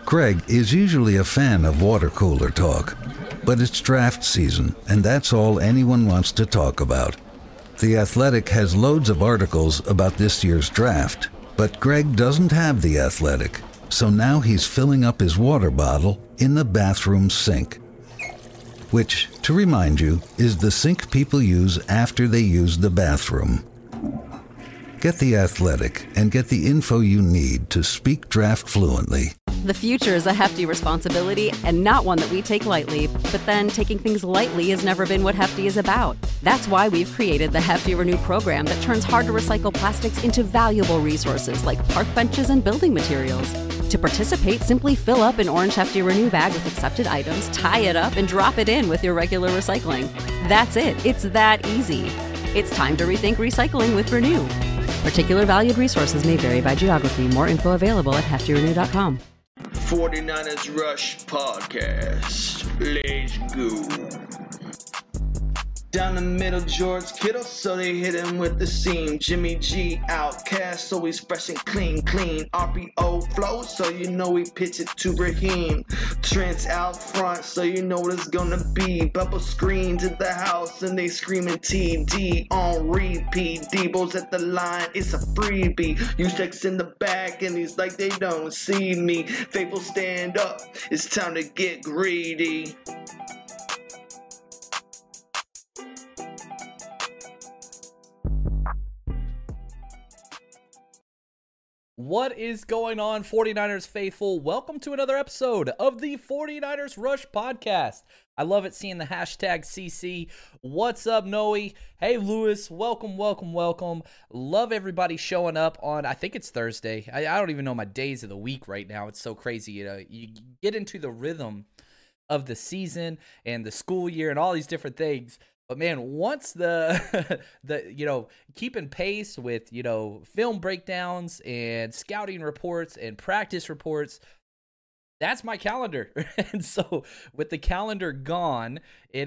Greg is usually a fan of water cooler talk, but it's draft season, and that's all anyone wants to talk about. The Athletic has loads of articles about this year's draft, but Greg doesn't have The Athletic, so now he's filling up his water bottle in the bathroom sink, which, to remind you, is the sink people use after they use the bathroom. Get The Athletic and get the info you need to speak draft fluently. The future is a hefty responsibility and not one that we take lightly. But then taking things lightly has never been what Hefty is about. That's why we've created the Hefty Renew program that turns hard-to-recycle plastics into valuable resources like park benches and building materials. To participate, simply fill up an orange Hefty Renew bag with accepted items, tie it up, and drop it in with your regular recycling. That's it. It's that easy. It's time to rethink recycling with Renew. Particular valued resources may vary by geography. More info available at heftyrenew.com. 49ers Rush Podcast. Let's go. Down the middle, George Kittle, so they hit him with the seam. Jimmy G, outcast, so he's fresh and clean. RPO flow, so you know we pitch it to Raheem. Trent's out front, so you know what it's gonna be. Bubble screens at the house, and they screaming TD on repeat. Debo's at the line, it's a freebie. Ushek's in the back, and he's like, they don't see me. Faithful, stand up, it's time to get greedy. What is going on, 49ers faithful? Welcome to another episode of the 49ers Rush Podcast. I love it seeing the hashtag CC. What's up, Noe? Hey, Lewis. Welcome. Love everybody showing up on, I think it's Thursday. I don't even know my days of the week right now. It's so crazy. You get into the rhythm of the season and the school year and all these different things. But man, once the keeping pace with, film breakdowns and scouting reports and practice reports, that's my calendar. And so with the calendar gone,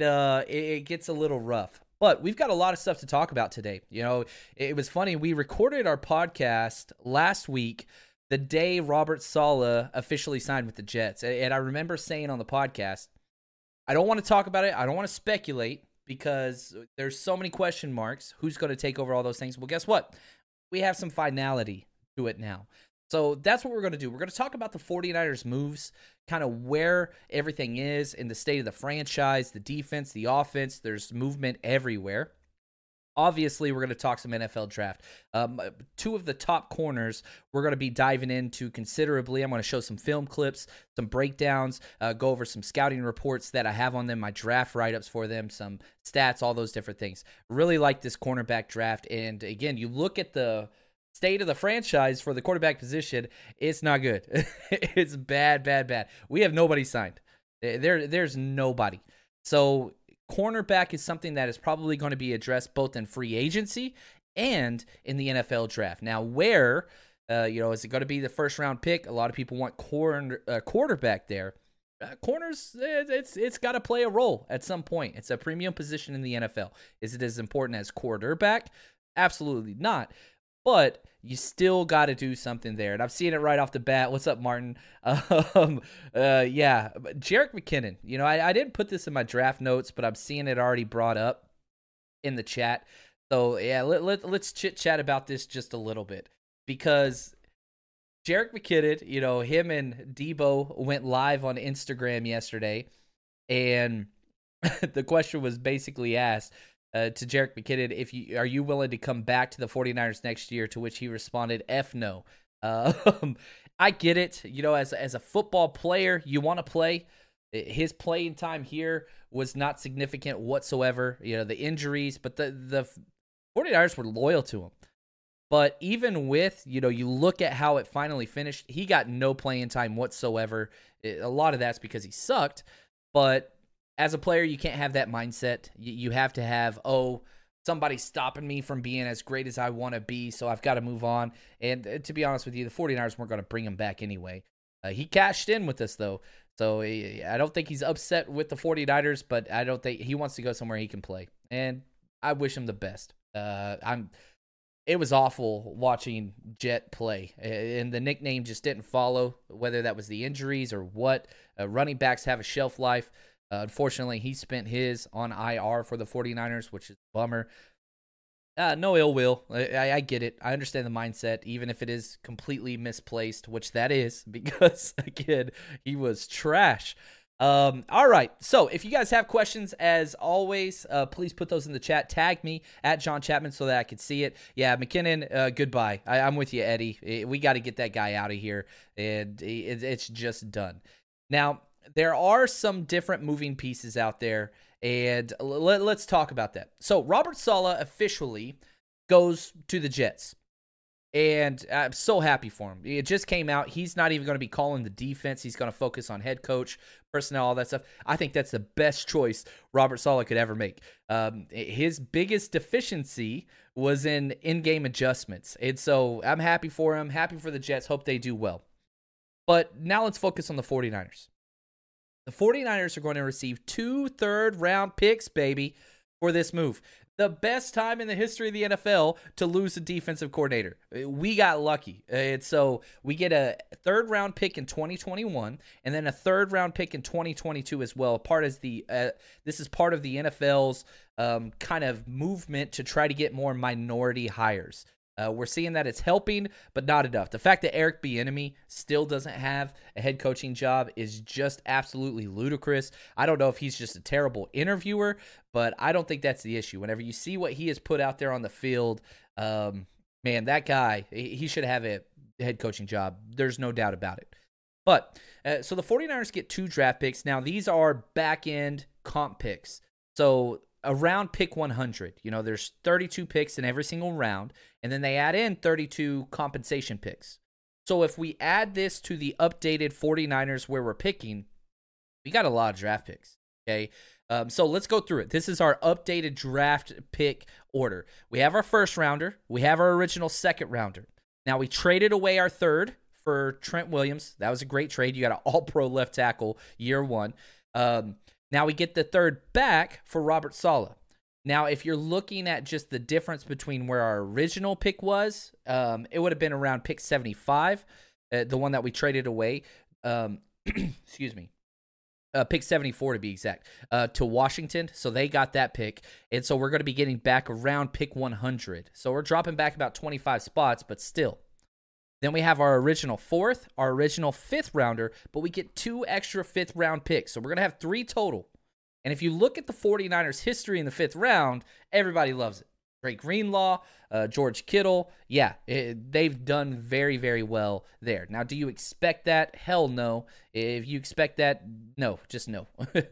it gets a little rough. But we've got a lot of stuff to talk about today. It was funny. We recorded our podcast last week, the day Robert Saleh officially signed with the Jets. And I remember saying on the podcast, I don't want to talk about it. I don't want to speculate, because there's so many question marks. Who's going to take over all those things? Well, guess what? We have some finality to it now. So that's what we're going to do. We're going to talk about the 49ers moves, kind of where everything is in the state of the franchise, the defense, the offense. There's movement everywhere. Obviously, we're going to talk some NFL draft. Two of the top corners we're going to be diving into considerably. I'm going to show some film clips, some breakdowns, go over some scouting reports that I have on them, my draft write-ups for them, some stats, all those different things. Really like this cornerback draft. And again, you look at the state of the franchise for the quarterback position, it's not good. It's bad. We have nobody signed. There's nobody. So cornerback is something that is probably going to be addressed both in free agency and in the NFL draft. Now, where, is it going to be the first round pick? A lot of people want quarterback there. Corners, it's got to play a role at some point. It's a premium position in the NFL. Is it as important as quarterback? Absolutely not. But you still got to do something there. And I'm seeing it right off the bat. What's up, Martin? Jerick McKinnon. I didn't put this in my draft notes, but I'm seeing it already brought up in the chat. So, yeah, let's chit-chat about this just a little bit. Because Jerick McKinnon, him and Debo went live on Instagram yesterday. And the question was basically asked, to Jerick McKinnon, are you willing to come back to the 49ers next year? To which he responded, F no. I get it. As a football player, you want to play. His playing time here was not significant whatsoever. The injuries, but the 49ers were loyal to him. But even with, you look at how it finally finished, he got no playing time whatsoever. A lot of that's because he sucked, but as a player, you can't have that mindset. You have to have, somebody's stopping me from being as great as I want to be, so I've got to move on. And to be honest with you, the 49ers weren't going to bring him back anyway. He cashed in with us, though, so I don't think he's upset with the 49ers, but I don't think he wants to go somewhere he can play. And I wish him the best. it was awful watching Jet play, and the nickname just didn't follow, whether that was the injuries or what. Running backs have a shelf life. Unfortunately, he spent his on IR for the 49ers, which is a bummer. No ill will. I get it. I understand the mindset, even if it is completely misplaced, which that is, because, again, he was trash. All right. So if you guys have questions, as always, please put those in the chat. Tag me at John Chapman so that I can see it. Yeah, McKinnon, goodbye. I'm with you, Eddie. We got to get that guy out of here, and it's just done. Now, there are some different moving pieces out there, and let's talk about that. So Robert Saleh officially goes to the Jets. And I'm so happy for him. It just came out. He's not even going to be calling the defense. He's going to focus on head coach, personnel, all that stuff. I think that's the best choice Robert Saleh could ever make. His biggest deficiency was in in-game adjustments. And so I'm happy for him, happy for the Jets. Hope they do well. But now let's focus on the 49ers. The 49ers are going to receive 2 third-round picks, baby, for this move. The best time in the history of the NFL to lose a defensive coordinator. We got lucky. And so we get a third-round pick in 2021 and then a third-round pick in 2022 as well. This is part of the NFL's kind of movement to try to get more minority hires. We're seeing that it's helping, but not enough. The fact that Eric Bieniemy still doesn't have a head coaching job is just absolutely ludicrous. I don't know if he's just a terrible interviewer, but I don't think that's the issue. Whenever you see what he has put out there on the field, man, that guy, he should have a head coaching job. There's no doubt about it. But so the 49ers get 2 draft picks. Now, these are back-end comp picks. So around pick 100, there's 32 picks in every single round, and then they add in 32 compensation picks. So if we add this to the updated 49ers where we're picking, we got a lot of draft picks, okay? So let's go through it. This is our updated draft pick order. We have our first rounder. We have our original second rounder. Now, we traded away our third for Trent Williams. That was a great trade. You got an all-pro left tackle year 1. Now we get the third back for Robert Saleh. Now, if you're looking at just the difference between where our original pick was, it would have been around pick 75, the one that we traded away. Excuse me. Pick 74 to be exact, to Washington. So they got that pick. And so we're going to be getting back around pick 100. So we're dropping back about 25 spots, but still. Then we have our original 4th, our original 5th rounder, but we get 2 extra 5th round picks. So we're going to have 3 total. And if you look at the 49ers history in the 5th round, everybody loves it. Drake Greenlaw, George Kittle. Yeah, they've done very, very well there. Now, do you expect that? Hell no. If you expect that, no, just no.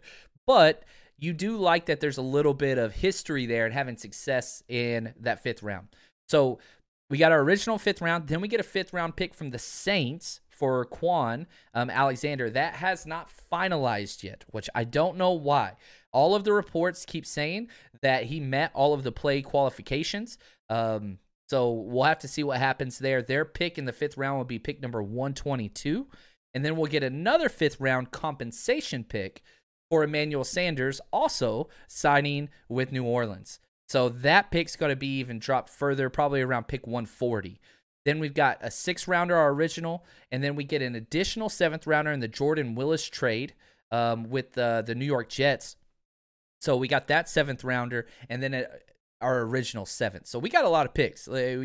But you do like that there's a little bit of history there and having success in that 5th round. So we got our original 5th round. Then we get a 5th round pick from the Saints for Quan Alexander. That has not finalized yet, which I don't know why. All of the reports keep saying that he met all of the play qualifications. So we'll have to see what happens there. Their pick in the 5th round will be pick number 122. And then we'll get another 5th round compensation pick for Emmanuel Sanders, also signing with New Orleans. So that pick's going to be even dropped further, probably around pick 140. Then we've got a 6th rounder, our original, and then we get an additional 7th rounder in the Jordan Willis trade with the New York Jets. So we got that 7th rounder, and then our original 7th. So we got a lot of picks.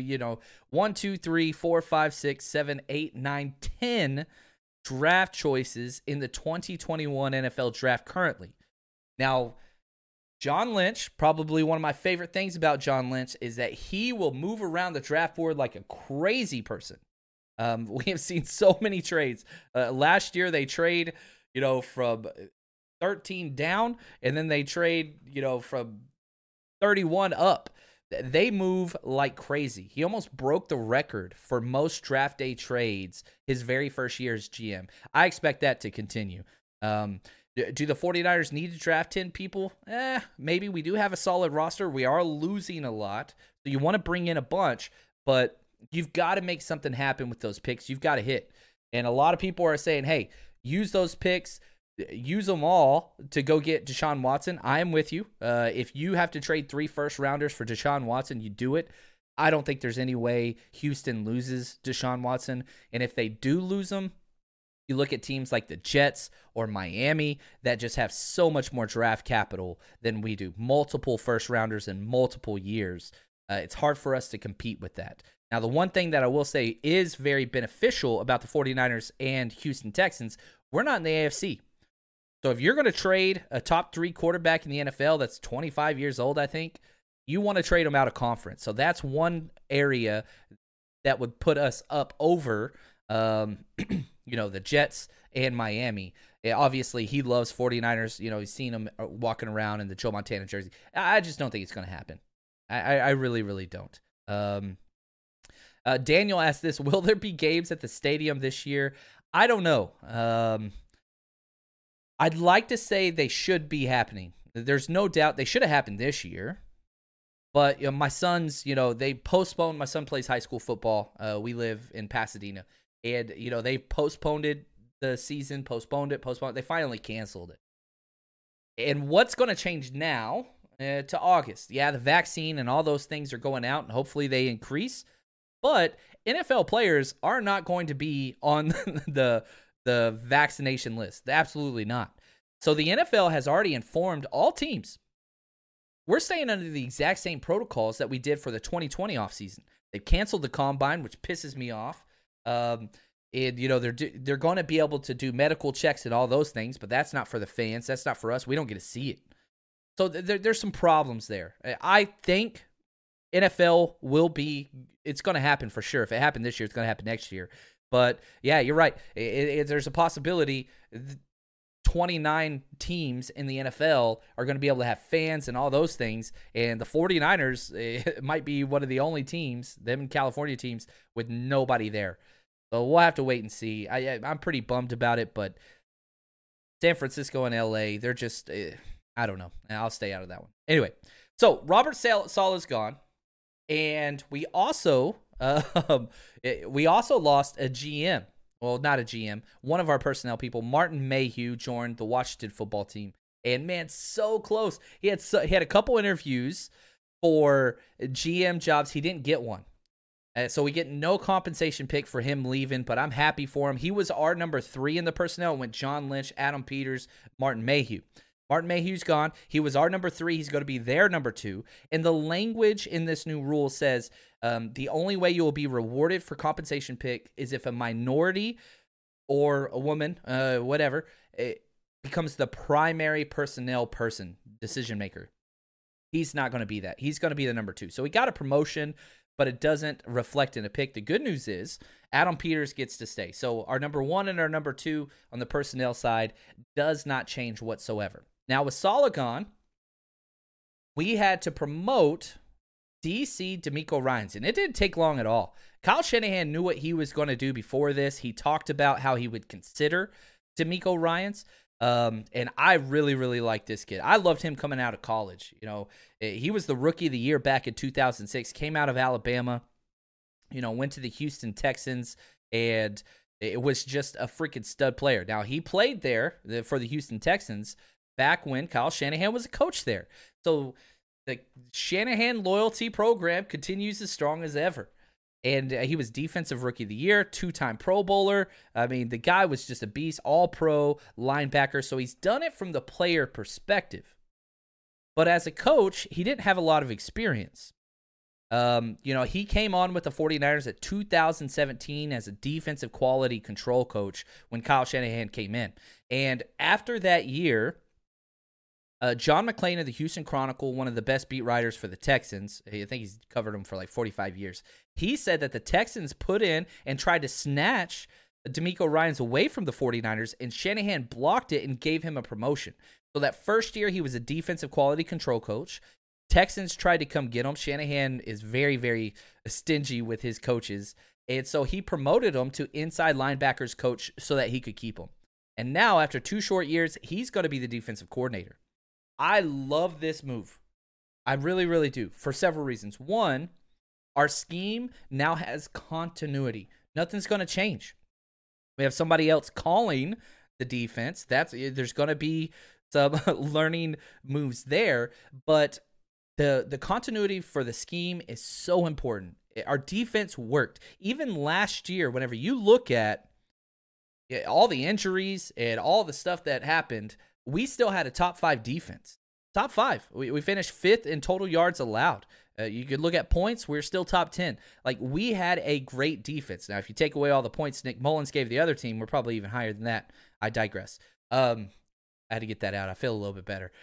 1, 2, 3, 4, 5, 6, 7, 8, 9, 10 draft choices in the 2021 NFL draft currently. Now, John Lynch, probably one of my favorite things about John Lynch is that he will move around the draft board like a crazy person. We have seen so many trades. Last year they trade, from 13 down, and then they trade, from 31 up. They move like crazy. He almost broke the record for most draft day trades his very first year as GM. I expect that to continue. Do the 49ers need to draft 10 people? Maybe. We do have a solid roster. We are losing a lot. So you want to bring in a bunch, but you've got to make something happen with those picks. You've got to hit. And a lot of people are saying, hey, use those picks. Use them all to go get Deshaun Watson. I am with you. If you have to trade 3 first rounders for Deshaun Watson, you do it. I don't think there's any way Houston loses Deshaun Watson. And if they do lose him, you look at teams like the Jets or Miami that just have so much more draft capital than we do. Multiple first rounders in multiple years. It's hard for us to compete with that. Now, the one thing that I will say is very beneficial about the 49ers and Houston Texans, we're not in the AFC. So if you're going to trade a top 3 quarterback in the NFL that's 25 years old, I think, you want to trade him out of conference. So that's one area that would put us up over the Jets and Miami. Obviously, he loves 49ers. He's seen them walking around in the Joe Montana jersey. I just don't think it's going to happen. I really, really don't. Daniel asked this, will there be games at the stadium this year? I don't know. I'd like to say they should be happening. There's no doubt they should have happened this year. But my sons, they postponed. My son plays high school football. We live in Pasadena. And, they postponed the season, postponed it. They finally canceled it. And what's going to change now to August? Yeah, the vaccine and all those things are going out, and hopefully they increase. But NFL players are not going to be on the vaccination list. Absolutely not. So the NFL has already informed all teams. We're staying under the exact same protocols that we did for the 2020 offseason. They've canceled the combine, which pisses me off. And they're going to be able to do medical checks and all those things, but that's not for the fans. That's not for us. We don't get to see it. So there's some problems there. I think NFL it's going to happen for sure. If it happened this year, it's going to happen next year. But yeah, you're right. There's a possibility 29 teams in the NFL are going to be able to have fans and all those things. And the 49ers might be one of the only teams, them California teams, with nobody there. So we'll have to wait and see. I'm pretty bummed about it, but San Francisco and LA, they're just, I don't know. I'll stay out of that one. Anyway, so Robert Saleh is gone. And we also lost a GM. Well, not a GM. One of our personnel people, Martin Mayhew, joined the Washington football team. And man, so close. He had a couple interviews for GM jobs. He didn't get one. So we get no compensation pick for him leaving, but I'm happy for him. He was our number 3 in the personnel. It went John Lynch, Adam Peters, Martin Mayhew. Martin Mayhew's gone. He was our number 3. He's going to be their number 2. And the language in this new rule says the only way you will be rewarded for compensation pick is if a minority or a woman, whatever, it becomes the primary personnel decision maker. He's not going to be that. He's going to be the number 2. So he got a promotion, but it doesn't reflect in a pick. The good news is Adam Peters gets to stay. So our number 1 and our number 2 on the personnel side does not change whatsoever. Now, with Saleh gone, we had to promote DC DeMeco Ryans, and it didn't take long at all. Kyle Shanahan knew what he was going to do before this. He talked about how he would consider DeMeco Ryans, and I really, really like this kid. I loved him coming out of college. He was the rookie of the year back in 2006, came out of Alabama, went to the Houston Texans, and it was just a freaking stud player. Now, he played there for the Houston Texans back when Kyle Shanahan was a coach there. So the Shanahan loyalty program continues as strong as ever. And he was defensive rookie of the year, 2-time Pro Bowler. I mean, the guy was just a beast, all-pro linebacker. So he's done it from the player perspective. But as a coach, he didn't have a lot of experience. He came on with the 49ers at 2017 as a defensive quality control coach when Kyle Shanahan came in. And after that year, John McClain of the Houston Chronicle, one of the best beat writers for the Texans, I think he's covered them for like 45 years, he said that the Texans put in and tried to snatch DeMeco Ryans away from the 49ers, and Shanahan blocked it and gave him a promotion. So that first year, he was a defensive quality control coach. Texans tried to come get him. Shanahan is very, very stingy with his coaches, and so he promoted him to inside linebackers coach so that he could keep him. And now, after 2 short years, he's going to be the defensive coordinator. I love this move. I really, really do, for several reasons. One, our scheme now has continuity. Nothing's going to change. We have somebody else calling the defense. There's going to be some learning moves there, but the continuity for the scheme is so important. Our defense worked. Even last year, whenever you look at all the injuries and all the stuff that happened, we still had a top 5 defense. Top 5. We finished 5th in total yards allowed. You could look at points. We're still top 10. Like, we had a great defense. Now, if you take away all the points Nick Mullins gave the other team, we're probably even higher than that. I digress. I had to get that out. I feel a little bit better.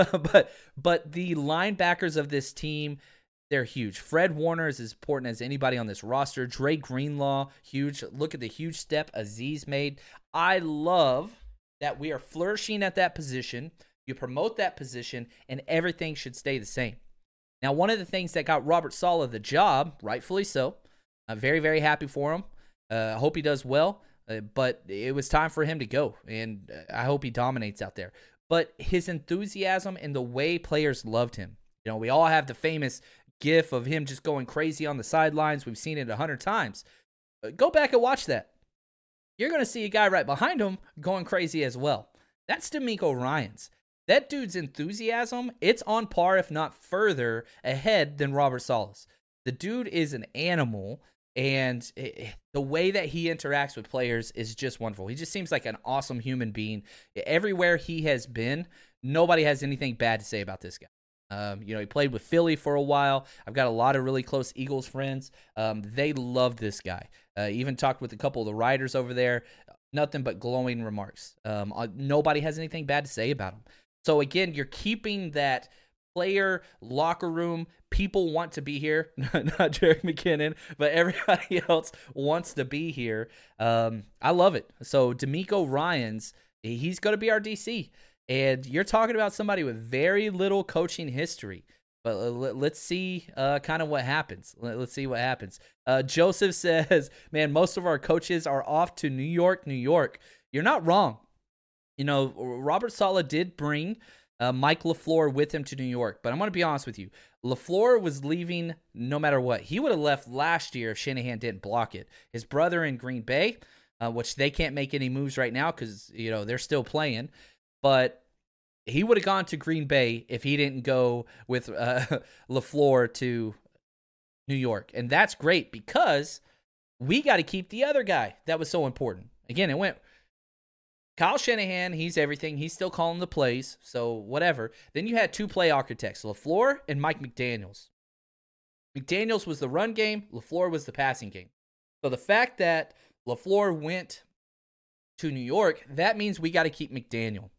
but the linebackers of this team, they're huge. Fred Warner is as important as anybody on this roster. Dre Greenlaw, huge. Look at the huge step Azeez made. I love that we are flourishing at that position. You promote that position, and everything should stay the same. Now, one of the things that got Robert Saleh the job, rightfully so, I'm very, very happy for him. I hope he does well, but it was time for him to go, and I hope he dominates out there. But his enthusiasm and the way players loved him. You know, we all have the famous gif of him just going crazy on the sidelines. We've seen it 100 times. Go back and watch that. You're going to see a guy right behind him going crazy as well. That's DeMeco Ryans. That dude's enthusiasm, it's on par, if not further, ahead than Robert Saleh's. The dude is an animal, and the way that he interacts with players is just wonderful. He just seems like an awesome human being. Everywhere he has been, nobody has anything bad to say about this guy. He played with Philly for a while. I've got a lot of really close Eagles friends. They love this guy. Even talked with a couple of the writers over there. Nothing but glowing remarks. Nobody has anything bad to say about him. So again, you're keeping that player locker room. People want to be here. Not Jerick McKinnon, but everybody else wants to be here. I love it. So DeMeco Ryans, he's going to be our DC. And you're talking about somebody with very little coaching history. But let's see kind of what happens. Let's see what happens. Joseph says, man, most of our coaches are off to New York, New York. You're not wrong. You know, Robert Saleh did bring Mike LaFleur with him to New York. But I'm going to be honest with you. LaFleur was leaving no matter what. He would have left last year if Shanahan didn't block it. His brother in Green Bay, which they can't make any moves right now because, they're still playing. But he would have gone to Green Bay if he didn't go with LaFleur to New York. And that's great because we got to keep the other guy that was so important. Again, it went Kyle Shanahan, he's everything. He's still calling the plays, so whatever. Then you had 2 play architects, LaFleur and Mike McDaniels. McDaniels was the run game. LaFleur was the passing game. So the fact that LaFleur went to New York, that means we got to keep McDaniel.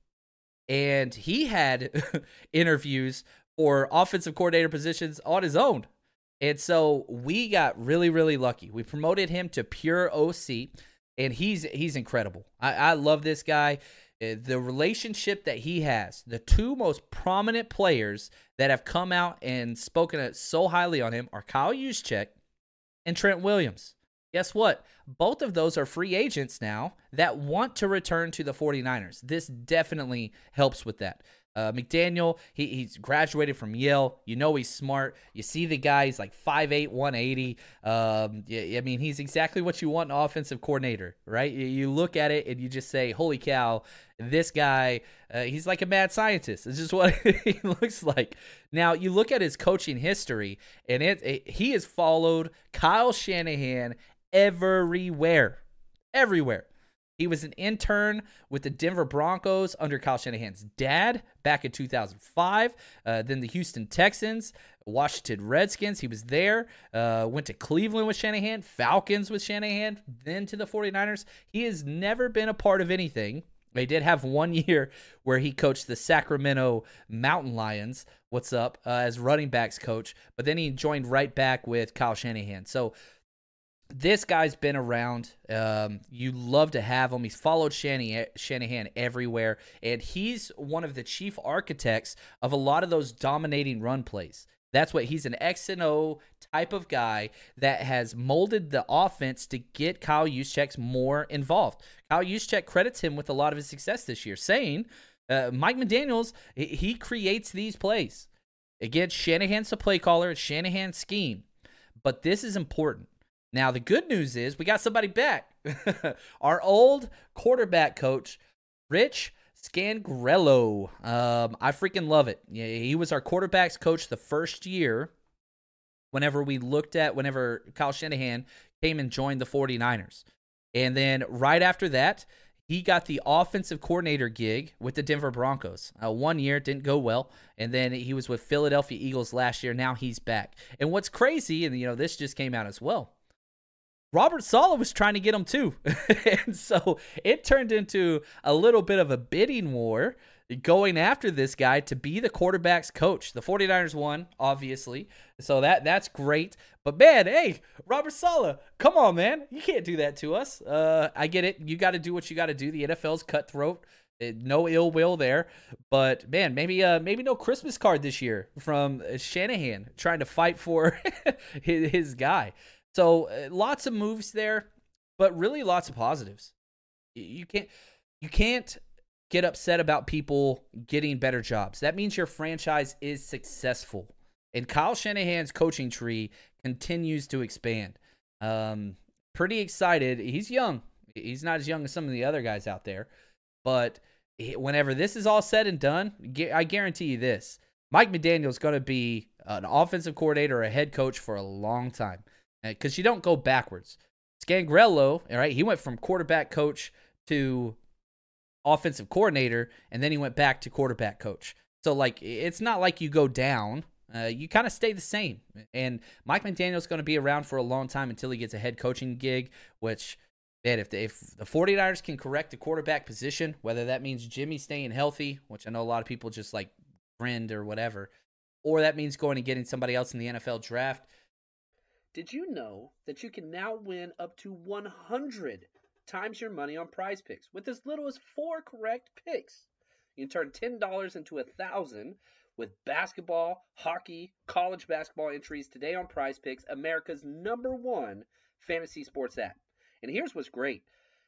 And he had interviews for offensive coordinator positions on his own. And so we got really, really lucky. We promoted him to pure OC, and he's incredible. I love this guy. The relationship that he has, the 2 most prominent players that have come out and spoken so highly on him are Kyle Juszczyk and Trent Williams. Guess what? Both of those are free agents now that want to return to the 49ers. This definitely helps with that. McDaniel, he's graduated from Yale. You know he's smart. You see the guy, he's like 5'8", 180. I mean, he's exactly what you want in an offensive coordinator, right? You look at it and you just say, holy cow, this guy, he's like a mad scientist. It's just what he looks like. Now, you look at his coaching history, and he has followed Kyle Shanahan everywhere. He was an intern with the Denver Broncos under Kyle Shanahan's dad back in 2005. Then the Houston Texans, Washington Redskins, he was there. Went to Cleveland with Shanahan, Falcons with Shanahan, then to the 49ers. He has never been a part of anything. They did have 1 year where he coached the Sacramento Mountain Lions, as running backs coach. But then he joined right back with Kyle Shanahan. So this guy's been around. You love to have him. He's followed Shanahan everywhere, and he's one of the chief architects of a lot of those dominating run plays. That's what he's an X and O type of guy that has molded the offense to get Kyle Juszczyk more involved. Kyle Juszczyk credits him with a lot of his success this year, saying Mike McDaniels, he creates these plays. Again, Shanahan's the play caller, Shanahan's scheme, but this is important. Now, the good news is we got somebody back. Our old quarterback coach, Rich Scangarello. I freaking love it. Yeah, he was our quarterback's coach the first year whenever Kyle Shanahan came and joined the 49ers. And then right after that, he got the offensive coordinator gig with the Denver Broncos. 1 year, didn't go well. And then he was with Philadelphia Eagles last year. Now he's back. And what's crazy, and this just came out as well, Robert Saleh was trying to get him too. And so it turned into a little bit of a bidding war going after this guy to be the quarterback's coach. The 49ers won, obviously. So that's great. But man, hey, Robert Saleh, come on, man. You can't do that to us. I get it. You got to do what you got to do. The NFL's cutthroat. No ill will there. But man, maybe no Christmas card this year from Shanahan trying to fight for his guy. So lots of moves there, but really lots of positives. You can't get upset about people getting better jobs. That means your franchise is successful. And Kyle Shanahan's coaching tree continues to expand. Pretty excited. He's young. He's not as young as some of the other guys out there. But whenever this is all said and done, I guarantee you this. Mike McDaniel's going to be an offensive coordinator or a head coach for a long time. Because you don't go backwards. Scangarello, all right, he went from quarterback coach to offensive coordinator, and then he went back to quarterback coach. So, it's not like you go down. You kind of stay the same. And Mike McDaniel's going to be around for a long time until he gets a head coaching gig, which, man, if the 49ers can correct the quarterback position, whether that means Jimmy staying healthy, which I know a lot of people just, friend or whatever, or that means going and getting somebody else in the NFL draft. Did you know that you can now win up to 100 times your money on Prize Picks with as little as 4 correct picks? You can turn $10 into $1,000 with basketball, hockey, college basketball entries today on Prize Picks, America's #1 fantasy sports app. And here's what's great.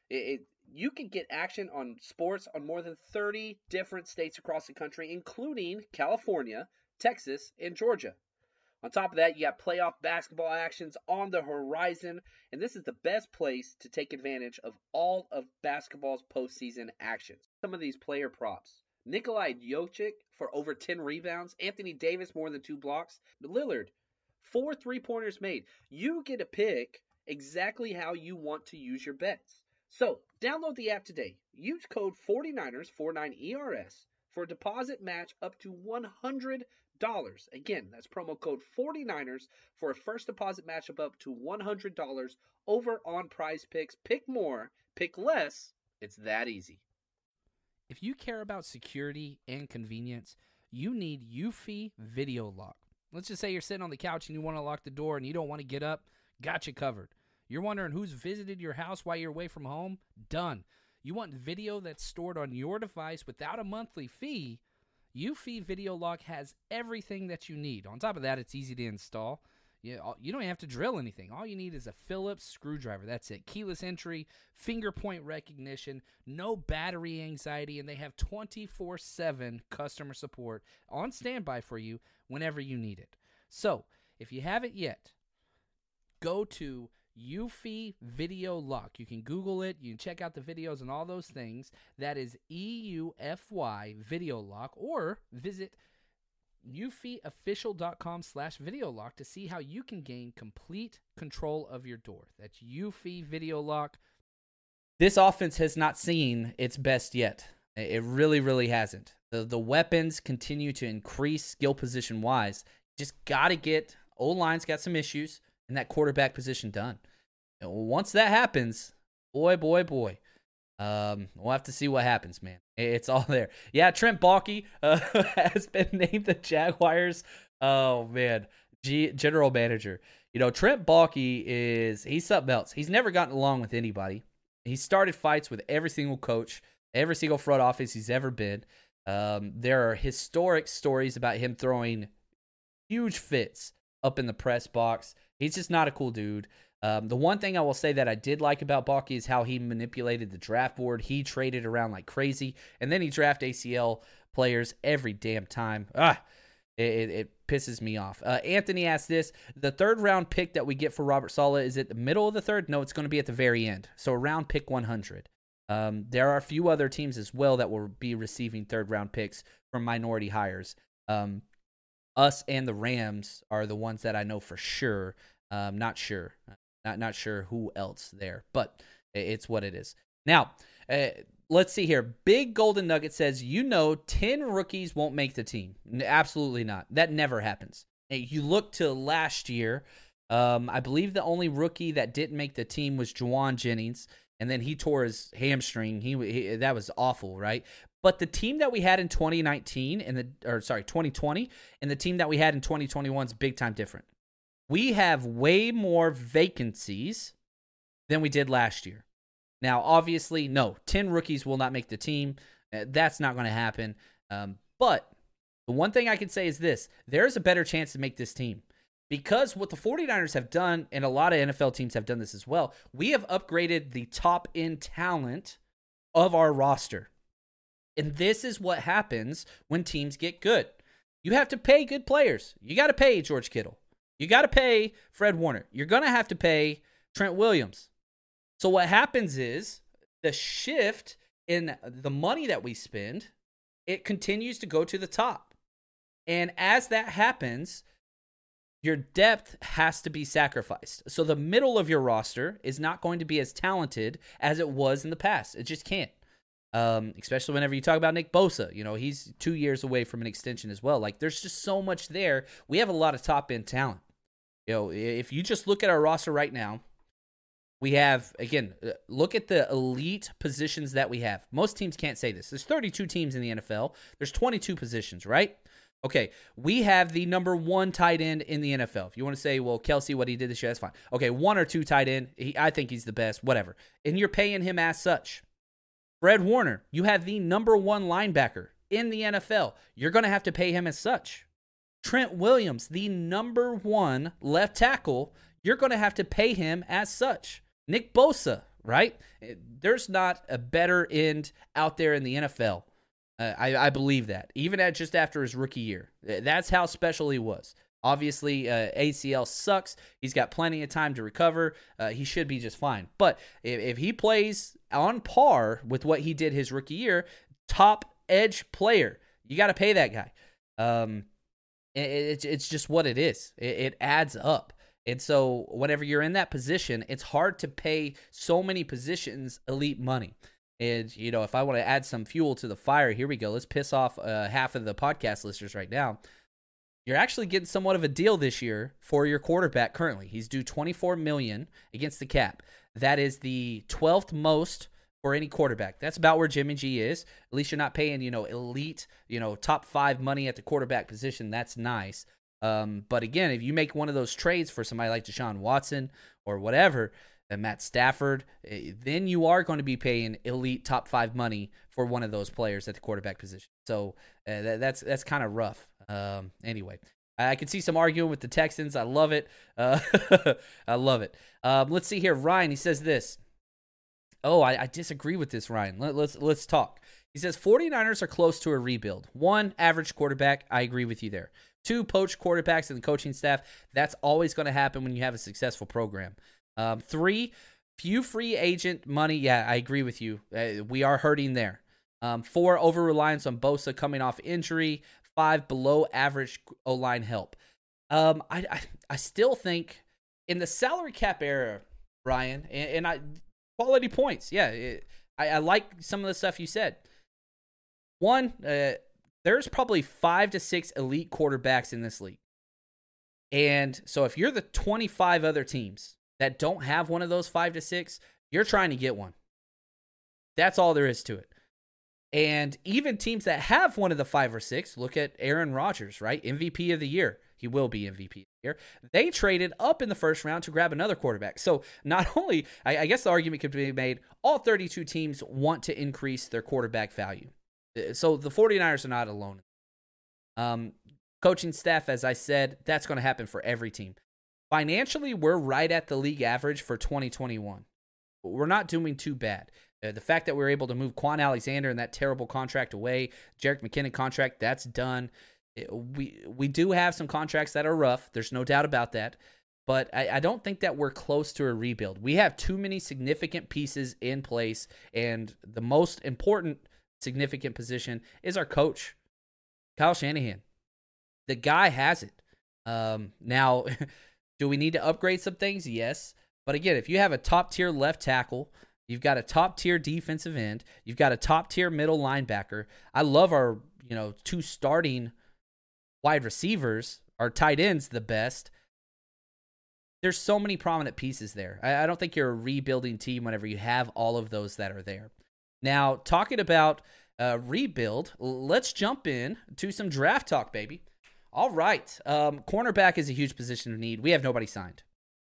You can get action on sports on more than 30 different states across the country, including California, Texas, and Georgia. On top of that, you got playoff basketball actions on the horizon, and this is the best place to take advantage of all of basketball's postseason actions. Some of these player props. Nikolai Jokic for over 10 rebounds, Anthony Davis more than 2 blocks, Lillard 4 3-pointers made. You get to pick exactly how you want to use your bets. So, download the app today. Use code 49ers, 49ERS, for a deposit match up to $100. Again, that's promo code 49ers for a first deposit matchup up to $100 over on Prize Picks. Pick more, pick less. It's that easy. If you care about security and convenience, you need Eufy Video Lock. Let's just say you're sitting on the couch and you want to lock the door and you don't want to get up. Got you covered. You're wondering who's visited your house while you're away from home? Done. You want video that's stored on your device without a monthly fee? Eufy Video Lock has everything that you need. On top of that, it's easy to install. You don't even have to drill anything. All you need is a Phillips screwdriver. That's it. Keyless entry, finger point recognition, no battery anxiety, and they have 24/7 customer support on standby for you whenever you need it. So, if you haven't yet, go to Eufy Video Lock. You can Google it. You can check out the videos and all those things. That is EUFY Video Lock, or visit eufyofficial.com/video lock to see how you can gain complete control of your door. That's Eufy Video Lock. This offense has not seen its best yet. It really, really hasn't. The weapons continue to increase skill position wise. Just got to get O-line's got some issues and that quarterback position done. And once that happens, boy. We'll have to see what happens, man. It's all there. Yeah, Trent Baalke has been named the Jaguars. Oh, man. General manager. Trent Baalke he's something else. He's never gotten along with anybody. He started fights with every single coach, every single front office he's ever been. There are historic stories about him throwing huge fits up in the press box. He's just not a cool dude. The one thing I will say that I did like about Baalke is how he manipulated the draft board. He traded around like crazy, and then he drafted ACL players every damn time. It pisses me off. Anthony asked this: the third round pick that we get for Robert Saleh, is it the middle of the third? No, it's going to be at the very end. So around pick 100. There are a few other teams as well that will be receiving third-round picks from minority hires. Us and the Rams are the ones that I know for sure. Not sure. Not sure who else there, but it's what it is. Now, let's see here. Big Golden Nugget says, 10 rookies won't make the team. Absolutely not. That never happens. You look to last year, I believe the only rookie that didn't make the team was Juwan Jennings, and then he tore his hamstring. He that was awful, right? But the team that we had in 2020 and the team that we had in 2021 is big time different. We have way more vacancies than we did last year. Now, obviously, no, 10 rookies will not make the team. That's not going to happen. But the one thing I can say is this. There's a better chance to make this team. Because what the 49ers have done, and a lot of NFL teams have done this as well, we have upgraded the top-end talent of our roster. And this is what happens when teams get good. You have to pay good players. You got to pay George Kittle. You got to pay Fred Warner. You're going to have to pay Trent Williams. So what happens is the shift in the money that we spend, it continues to go to the top. And as that happens, your depth has to be sacrificed. So the middle of your roster is not going to be as talented as it was in the past. It just can't. Especially whenever you talk about Nick Bosa, he's 2 years away from an extension as well. Like, there's just so much there. We have a lot of top-end talent. If you just look at our roster right now, we have, again, look at the elite positions that we have. Most teams can't say this. There's 32 teams in the NFL. There's 22 positions, right? Okay, we have the number 1 tight end in the NFL. If you want to say, well, Kelsey, what he did this year, that's fine. Okay, 1 or 2 tight end. I think he's the best, whatever. And you're paying him as such. Fred Warner, you have the number 1 linebacker in the NFL. You're going to have to pay him as such. Trent Williams, the number 1 left tackle, you're going to have to pay him as such. Nick Bosa, right? There's not a better end out there in the NFL. I believe that, even just after his rookie year. That's how special he was. Obviously, ACL sucks. He's got plenty of time to recover. He should be just fine. But if he plays on par with what he did his rookie year, top edge player, you got to pay that guy. It's just what it is. It adds up. And so whenever you're in that position, it's hard to pay so many positions elite money. And, if I want to add some fuel to the fire, here we go. Let's piss off half of the podcast listeners right now. You're actually getting somewhat of a deal this year for your quarterback currently. He's due $24 million against the cap. That is the 12th most for any quarterback. That's about where Jimmy G is. At least you're not paying, elite, top 5 money at the quarterback position. That's nice. But again, if you make one of those trades for somebody like Deshaun Watson or whatever, and Matt Stafford, then you are going to be paying elite top 5 money for one of those players at the quarterback position. So that's kind of rough. Anyway, I can see some arguing with the Texans. I love it. I love it. Let's see here. Ryan, he says this. Oh, I disagree with this, Ryan. Let's talk. He says 49ers are close to a rebuild. 1, average quarterback. I agree with you there. 2, poached quarterbacks and the coaching staff. That's always going to happen when you have a successful program. 3, few free agent money. Yeah, I agree with you. We are hurting there. 4, over-reliance on Bosa coming off injury. 5, below average O-line help. I still think in the salary cap era, Ryan, and quality points. Yeah, I like some of the stuff you said. 1, there's probably 5 to 6 elite quarterbacks in this league. And so if you're the 25 other teams that don't have one of those 5 to 6, you're trying to get one. That's all there is to it. And even teams that have one of the 5 or 6, look at Aaron Rodgers, right? MVP of the year. He will be MVP of the year. They traded up in the first round to grab another quarterback. So not only, I guess the argument could be made, all 32 teams want to increase their quarterback value. So the 49ers are not alone. Coaching staff, as I said, that's going to happen for every team. Financially, we're right at the league average for 2021. We're not doing too bad. The fact that we're able to move Quan Alexander and that terrible contract away, Jerick McKinnon contract, that's done. We do have some contracts that are rough. There's no doubt about that. but I don't think that we're close to a rebuild. We have too many significant pieces in place, and the most important significant position is our coach, Kyle Shanahan. The guy has it. Now, do we need to upgrade some things? Yes. But again, if you have a top-tier left tackle, you've got a top-tier defensive end, you've got a top-tier middle linebacker. I love our, 2 starting wide receivers, our tight ends the best. There's so many prominent pieces there. I don't think you're a rebuilding team whenever you have all of those that are there. Now, talking about rebuild, let's jump in to some draft talk, baby. All right. Cornerback is a huge position of need. We have nobody signed.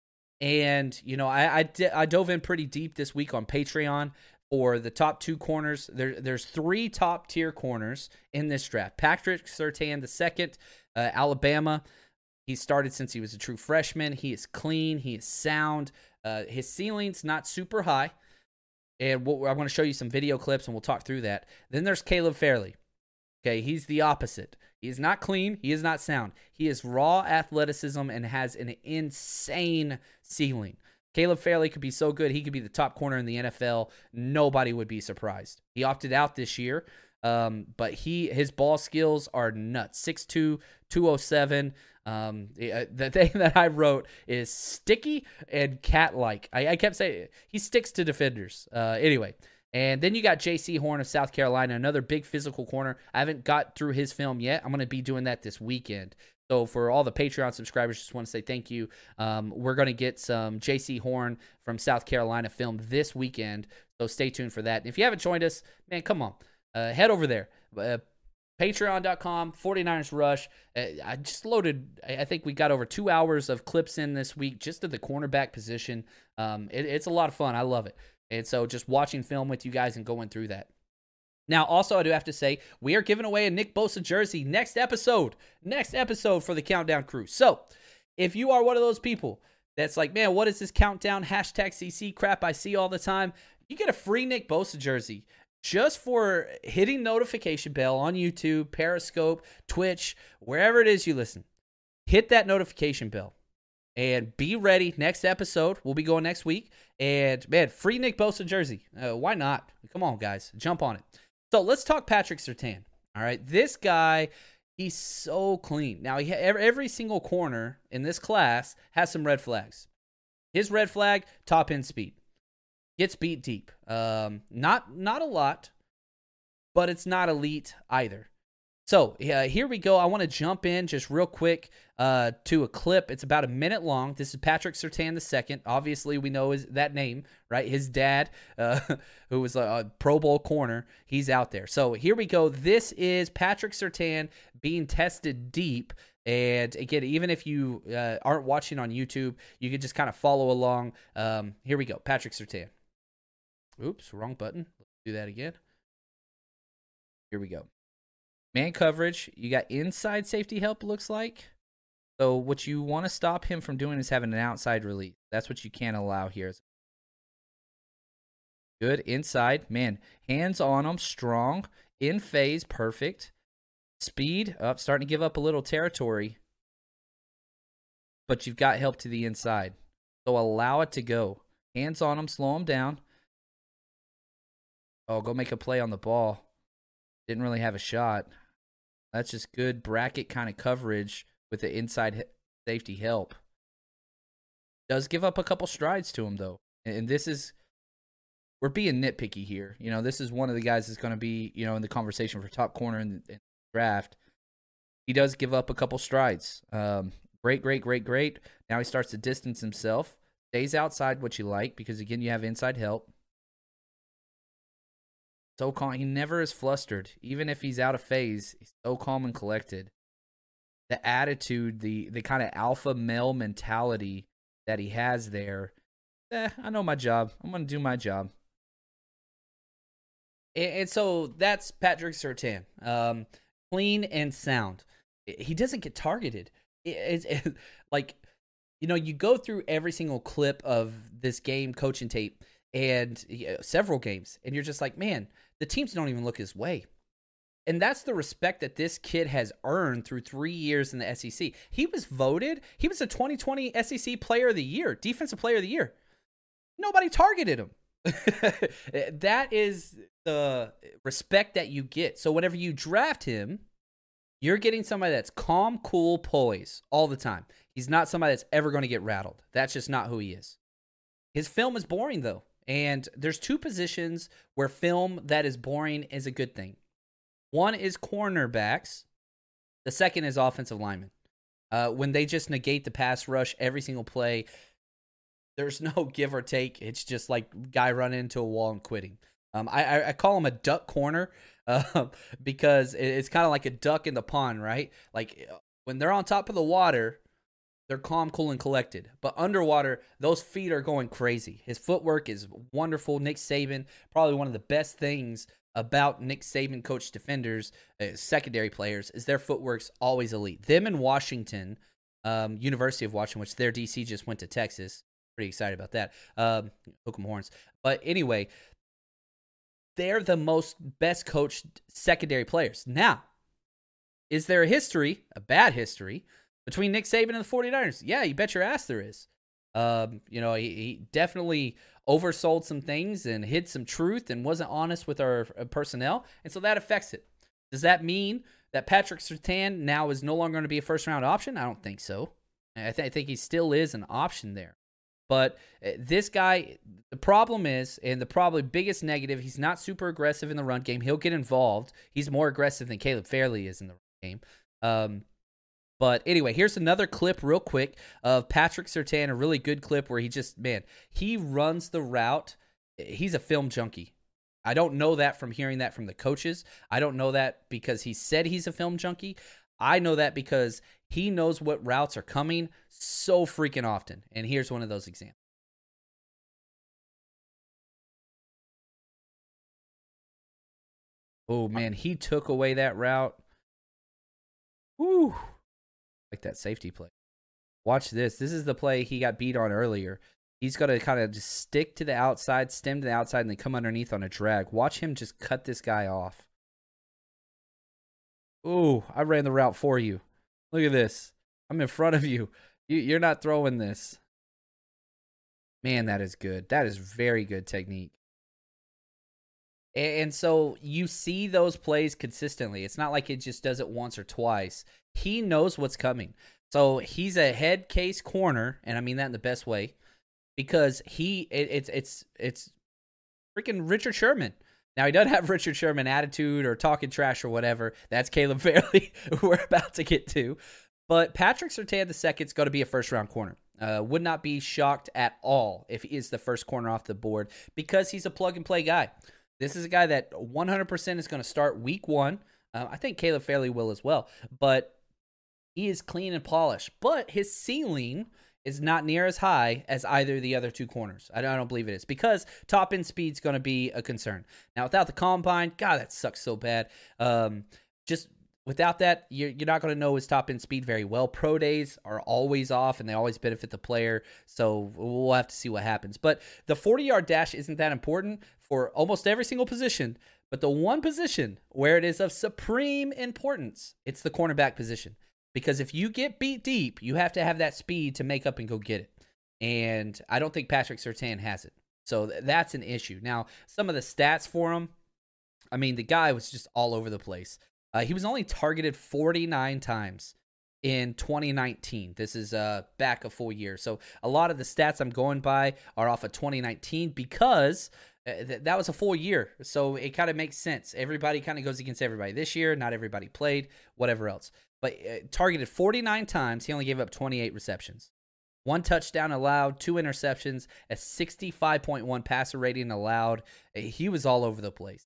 And, I dove in pretty deep this week on Patreon for the top 2 corners. There's 3 top-tier corners in this draft. Patrick Surtain II, Alabama. He started since he was a true freshman. He is clean. He is sound. His ceiling's not super high. And I want to show you some video clips, and we'll talk through that. Then there's Caleb Farley. Okay, he's the opposite. He is not clean. He is not sound. He is raw athleticism and has an insane ceiling. Caleb Farley could be so good, he could be the top corner in the NFL. Nobody would be surprised. He opted out this year, but his ball skills are nuts. 6'2", 207. The thing that I wrote is sticky and cat-like. I kept saying he sticks to defenders. Anyway, and then you got J.C. Horn of South Carolina, another big physical corner. I haven't got through his film yet. I'm going to be doing that this weekend. So for all the Patreon subscribers, just want to say thank you. We're going to get some J.C. Horn from South Carolina film this weekend, so stay tuned for that. And if you haven't joined us, man, come on. Head over there. Patreon.com, 49ers Rush. I just loaded, I think we got over 2 hours of clips in this week just at the cornerback position. It's a lot of fun. I love it. And so just watching film with you guys and going through that. Now, also, I do have to say, we are giving away a Nick Bosa jersey next episode for the Countdown crew. So if you are one of those people that's like, man, what is this Countdown #CC crap I see all the time? You get a free Nick Bosa jersey just for hitting notification bell on YouTube, Periscope, Twitch, wherever it is you listen. Hit that notification bell and be ready. Next episode, we'll be going next week. And, man, free Nick Bosa jersey. Why not? Come on, guys. Jump on it. So let's talk Patrick Surtain. All right, this guy, he's so clean. Now, every single corner in this class has some red flags. His red flag, top end speed. Gets beat deep. Not a lot, but it's not elite either. So here we go. I want to jump in just real quick to a clip. It's about a minute long. This is Patrick Surtain II. Obviously, we know that name, right? His dad, who was a Pro Bowl corner, he's out there. So here we go. This is Patrick Surtain being tested deep. And again, even if you aren't watching on YouTube, you can just kind of follow along. Here we go. Patrick Surtain. Oops, wrong button. Let's do that again. Here we go. Man coverage, you got inside safety help, looks like. So what you want to stop him from doing is having an outside release. That's what you can't allow here. Good, inside. Man, hands on him, strong. In phase, perfect. Speed, up, starting to give up a little territory. But you've got help to the inside. So allow it to go. Hands on him, slow him down. Oh, go make a play on the ball. Didn't really have a shot. That's just good bracket kind of coverage with the inside safety help. Does give up a couple strides to him, though. And this is, we're being nitpicky here. You know, this is one of the guys that's going to be, you know, in the conversation for top corner in the draft. He does give up a couple strides. Great. Now he starts to distance himself. Stays outside, what you like, because, again, you have inside help. So calm. He never is flustered. Even if he's out of phase, he's so calm and collected. The attitude, the kind of alpha male mentality that he has there. I know my job. I'm going to do my job. And so that's Patrick Surtain. Clean and sound. He doesn't get targeted. It's like, you know, you go through every single clip of this game coaching tape and several games, and you're just like, man, the teams don't even look his way. And that's the respect that this kid has earned through 3 years in the SEC. He was a 2020 SEC Player of the Year, Defensive Player of the Year. Nobody targeted him. That is the respect that you get. So whenever you draft him, you're getting somebody that's calm, cool, poise all the time. He's not somebody that's ever going to get rattled. That's just not who he is. His film is boring, though. And there's 2 positions where film that is boring is a good thing. One is cornerbacks. The second is offensive linemen. When they just negate the pass rush every single play, there's no give or take. It's just like guy running into a wall and quitting. I call him a duck corner because it's kind of like a duck in the pond, right? Like when they're on top of the water, they're calm, cool, and collected. But underwater, those feet are going crazy. His footwork is wonderful. Nick Saban, probably one of the best things about Nick Saban coach defenders, secondary players, is their footwork's always elite. Them in Washington, University of Washington, which their DC just went to Texas. Pretty excited about that. Hook 'em horns. But anyway, they're the most best coached secondary players. Now, is there a bad history, between Nick Saban and the 49ers? Yeah, you bet your ass there is. He definitely oversold some things and hid some truth and wasn't honest with our personnel, and so that affects it. Does that mean that Patrick Surtain now is no longer going to be a first-round option? I don't think so. I think he still is an option there. But this guy, the problem is, and the probably biggest negative, he's not super aggressive in the run game. He'll get involved. He's more aggressive than Caleb Fairley is in the run game. But anyway, here's another clip real quick of Patrick Surtain, a really good clip where he runs the route. He's a film junkie. I don't know that from hearing that from the coaches. I don't know that because he said he's a film junkie. I know that because he knows what routes are coming so freaking often. And here's one of those examples. Oh, man, he took away that route. Woo. Like that safety play. Watch this. This is the play he got beat on earlier. He's got to kind of just stick to the outside, stem to the outside, and then come underneath on a drag. Watch him just cut this guy off. Ooh, I ran the route for you. Look at this. I'm in front of you. You're not throwing this. Man, that is good. That is very good technique. And so you see those plays consistently. It's not like it just does it once or twice. He knows what's coming. So he's a head case corner, and I mean that in the best way, because it's freaking Richard Sherman. Now, he doesn't have Richard Sherman attitude or talking trash or whatever. That's Caleb Fairley, who we're about to get to. But Patrick Surtain II is going to be a first-round corner. Would not be shocked at all if he is the first corner off the board because he's a plug-and-play guy. This is a guy that 100% is going to start week 1. I think Caleb Fairley will as well. But he is clean and polished. But his ceiling is not near as high as either of the other 2 corners. I don't believe it is because top end speed is going to be a concern. Now, without the combine, God, that sucks so bad. Just without that, you're not going to know his top end speed very well. Pro days are always off, and they always benefit the player. So we'll have to see what happens. But the 40-yard dash isn't that important for almost every single position. But the one position where it is of supreme importance, it's the cornerback position. Because if you get beat deep, you have to have that speed to make up and go get it. And I don't think Patrick Surtain has it. So that's an issue. Now, some of the stats for him, I mean, the guy was just all over the place. He was only targeted 49 times in 2019. This is back a full year. So a lot of the stats I'm going by are off of 2019 because that was a full year. So it kind of makes sense. Everybody kind of goes against everybody this year. Not everybody played, whatever else. But targeted 49 times, he only gave up 28 receptions. 1 touchdown allowed, 2 interceptions, a 65.1 passer rating allowed. He was all over the place.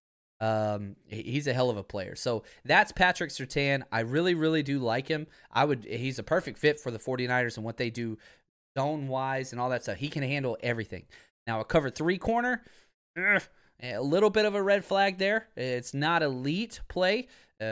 He's a hell of a player. So that's Patrick Surtain. I really, really do like him. He's a perfect fit for the 49ers and what they do zone-wise and all that stuff. He can handle everything. Now, a cover 3 corner, a little bit of a red flag there. It's not elite play.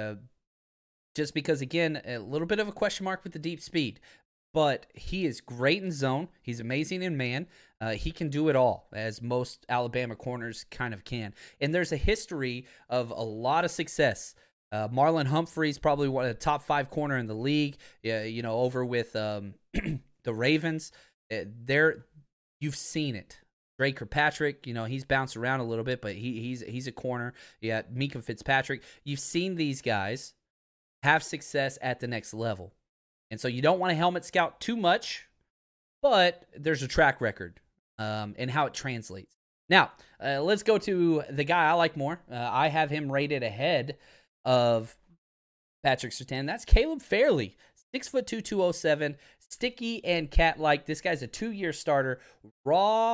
Just because, again, a little bit of a question mark with the deep speed. But he is great in zone. He's amazing in man. He can do it all, as most Alabama corners kind of can. And there's a history of a lot of success Marlon Humphrey's probably one of the top 5 corner in the league. Over with the Ravens. You've seen it. Drake Kirkpatrick, he's bounced around a little bit, but he's a corner. Yeah, Mika Fitzpatrick. You've seen these guys have success at the next level. And so you don't want to helmet scout too much, but there's a track record and how it translates. Now, let's go to the guy I like more. I have him rated ahead of Patrick Surtain. That's Caleb Fairley, 6'2", 207, sticky and cat-like. This guy's a 2-year starter. Raw.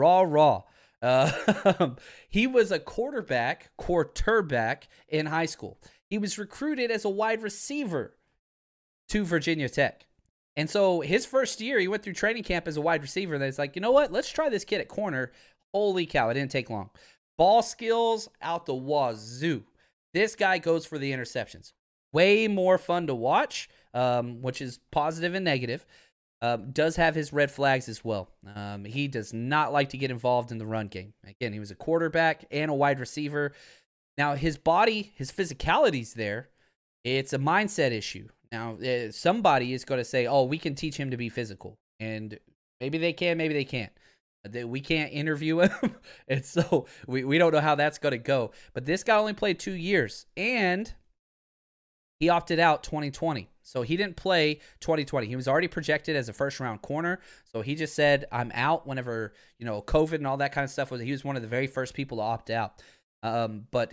He was a quarterback in high school. He was recruited as a wide receiver to Virginia Tech. And so his first year, he went through training camp as a wide receiver. And it's like, you know what? Let's try this kid at corner. Holy cow, it didn't take long. Ball skills out the wazoo. This guy goes for the interceptions. Way more fun to watch, which is positive and negative. Does have his red flags as well. He does not like to get involved in the run game. Again, he was a quarterback and a wide receiver. Now, his body, his physicality's there. It's a mindset issue. Now, somebody is going to say, oh, we can teach him to be physical. And maybe they can, maybe they can't. We can't interview him. And so we don't know how that's going to go. But this guy only played 2 years. And he opted out 2020. So he didn't play 2020. He was already projected as a first-round corner. So he just said, I'm out whenever, COVID and all that kind of stuff. He was one of the very first people to opt out. But,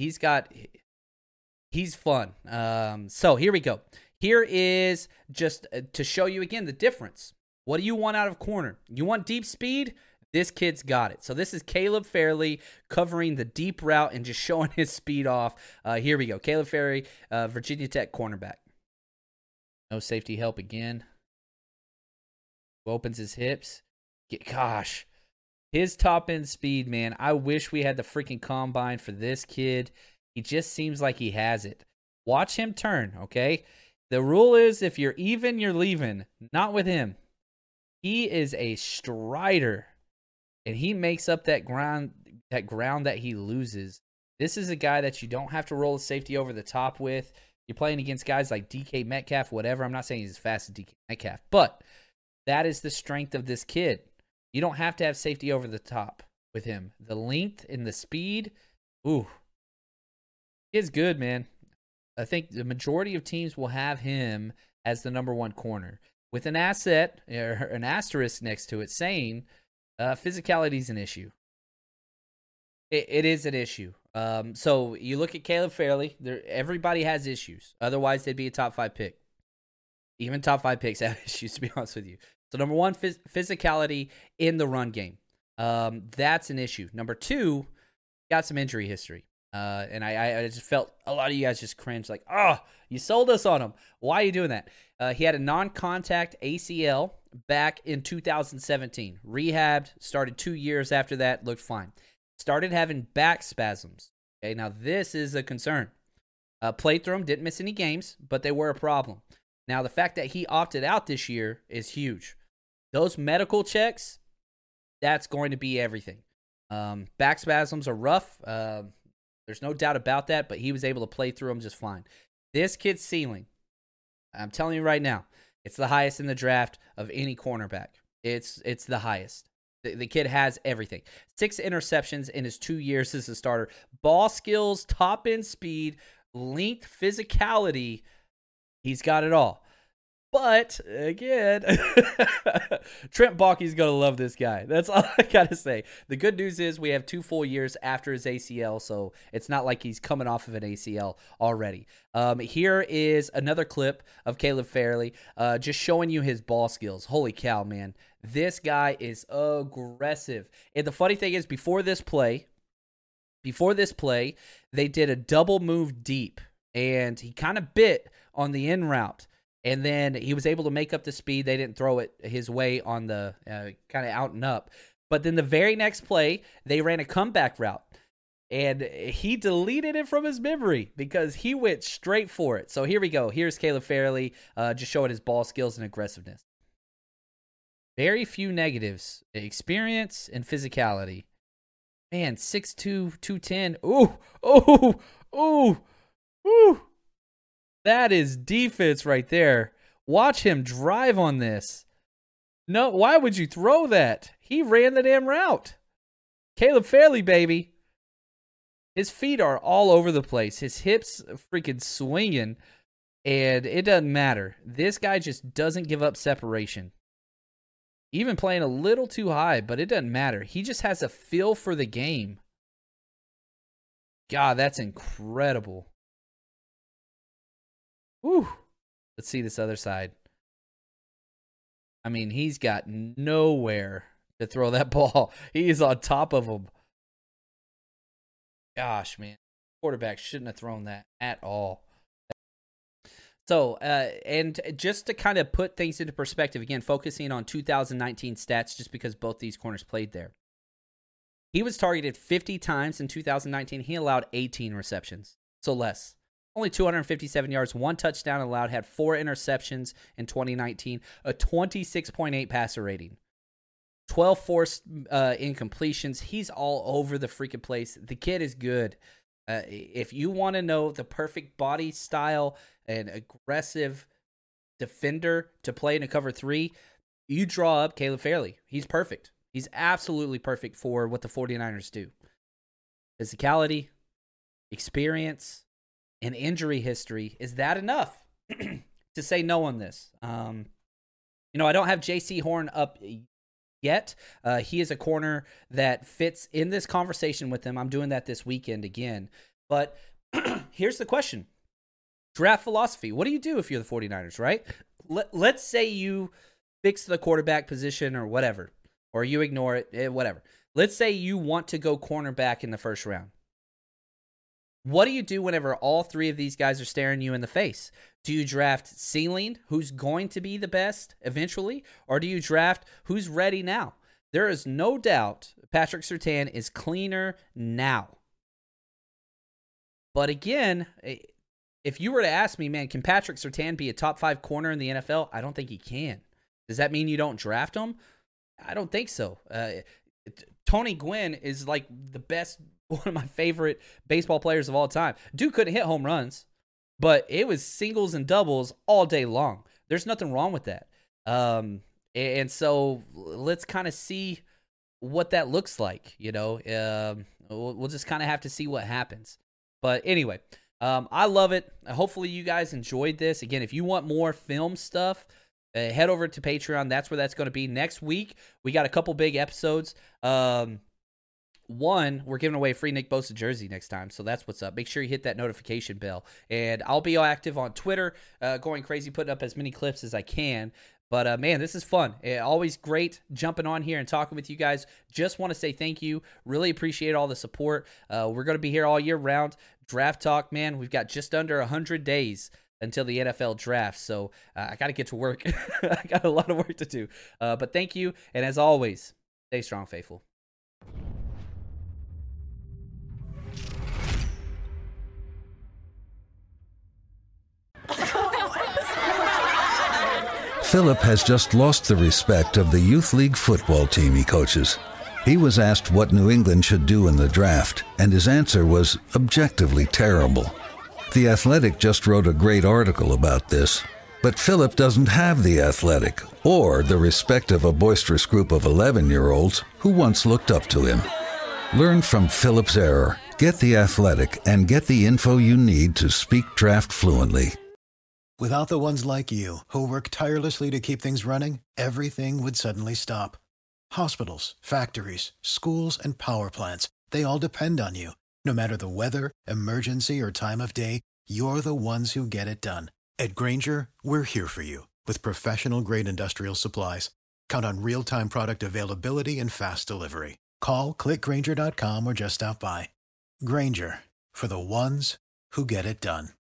he's fun. So here we go. Here is just to show you again the difference. What do you want out of corner? You want deep speed? This kid's got it. So this is Caleb Fairley covering the deep route and just showing his speed off. Here we go. Caleb Fairley, Virginia Tech cornerback. No safety help again. Opens his hips. Gosh. His top end speed, man. I wish we had the freaking combine for this kid. He just seems like he has it. Watch him turn, okay? The rule is if you're even, you're leaving. Not with him. He is a strider, and he makes up that ground that he loses. This is a guy that you don't have to roll a safety over the top with. You're playing against guys like DK Metcalf, whatever. I'm not saying he's as fast as DK Metcalf, but that is the strength of this kid. You don't have to have safety over the top with him. The length and the speed, ooh, is good, man. I think the majority of teams will have him as the number 1 corner with an asset or an asterisk next to it saying physicality is an issue. It is an issue. So you look at Caleb Fairley, everybody has issues. Otherwise, they'd be a top 5 pick. Even top 5 picks have issues, to be honest with you. So number 1, physicality in the run game. That's an issue. Number 2, got some injury history. And I just felt a lot of you guys just cringe, like, oh, you sold us on him. Why are you doing that? He had a non-contact ACL back in 2017. Rehabbed, started 2 years after that, looked fine. Started having back spasms. Okay, now this is a concern. Played through them, didn't miss any games, but they were a problem. Now, the fact that he opted out this year is huge. Those medical checks, that's going to be everything. Back spasms are rough. There's no doubt about that, but he was able to play through them just fine. This kid's ceiling, I'm telling you right now, it's the highest in the draft of any cornerback. It's the highest. The kid has everything. 6 interceptions in his 2 years as a starter. Ball skills, top end speed, length, physicality. He's got it all. But, again, Trent Baalke's going to love this guy. That's all I got to say. The good news is we have 2 full years after his ACL, so it's not like he's coming off of an ACL already. Here is another clip of Caleb Fairley just showing you his ball skills. Holy cow, man. This guy is aggressive. And the funny thing is, before this play, they did a double move deep, and he kind of bit on the in route. And then he was able to make up the speed. They didn't throw it his way on the kind of out and up. But then the very next play, they ran a comeback route. And he deleted it from his memory because he went straight for it. So here we go. Here's Caleb Fairley just showing his ball skills and aggressiveness. Very few negatives. Experience and physicality. Man, 6'2", 210. Ooh. Woo! That is defense right there. Watch him drive on this. No, why would you throw that? He ran the damn route. Caleb Fairley, baby. His feet are all over the place. His hips freaking swinging, and it doesn't matter. This guy just doesn't give up separation. Even playing a little too high, but it doesn't matter. He just has a feel for the game. God, that's incredible. Whew. Let's see this other side. I mean, he's got nowhere to throw that ball. He's on top of him. Gosh, man. Quarterback shouldn't have thrown that at all. So, and just to kind of put things into perspective, again, focusing on 2019 stats just because both these corners played there. He was targeted 50 times in 2019. He allowed 18 receptions, so less. Only 257 yards, 1 touchdown allowed, had 4 interceptions in 2019, a 26.8 passer rating, 12 forced incompletions. He's all over the freaking place. The kid is good. If you want to know the perfect body style and aggressive defender to play in a cover 3, you draw up Caleb Fairley. He's perfect. He's absolutely perfect for what the 49ers do. Physicality, experience, and injury history. Is that enough to say no on this? I don't have J.C. Horn up yet. He is a corner that fits in this conversation with them. I'm doing that this weekend again. But here's the question. Draft philosophy. What do you do if you're the 49ers, right? Let's say you fix the quarterback position or whatever, or you ignore it, whatever. Let's say you want to go cornerback in the first round. What do you do whenever all 3 of these guys are staring you in the face? Do you draft ceiling, who's going to be the best eventually, or do you draft who's ready now? There is no doubt Patrick Surtain is cleaner now. But again, if you were to ask me, man, can Patrick Surtain be a top 5 corner in the NFL? I don't think he can. Does that mean you don't draft him? I don't think so. Tony Gwynn is like the best, one of my favorite baseball players of all time. Dude couldn't hit home runs, but it was singles and doubles all day long. There's nothing wrong with that. And so let's kind of see what that looks like. We'll just kind of have to see what happens. But anyway, I love it. Hopefully you guys enjoyed this. Again, if you want more film stuff, head over to Patreon. That's where that's going to be. Next week, we got a couple big episodes. One, we're giving away a free Nick Bosa jersey next time, so that's what's up. Make sure you hit that notification bell. And I'll be active on Twitter, going crazy, putting up as many clips as I can. But, man, this is fun. Always great jumping on here and talking with you guys. Just want to say thank you. Really appreciate all the support. We're going to be here all year round. Draft Talk, man, we've got just under 100 days until the NFL draft. So I got to get to work. I got a lot of work to do. But thank you. And as always, stay strong, faithful. Philip has just lost the respect of the youth league football team he coaches. He was asked what New England should do in the draft, and his answer was objectively terrible. The Athletic just wrote a great article about this, but Philip doesn't have The Athletic or the respect of a boisterous group of 11-year-olds who once looked up to him. Learn from Philip's error, get The Athletic, and get the info you need to speak draft fluently. Without the ones like you, who work tirelessly to keep things running, everything would suddenly stop. Hospitals, factories, schools, and power plants, they all depend on you. No matter the weather, emergency, or time of day, you're the ones who get it done. At Grainger, we're here for you with professional-grade industrial supplies. Count on real-time product availability and fast delivery. Call, click Grainger.com, or just stop by. Grainger, for the ones who get it done.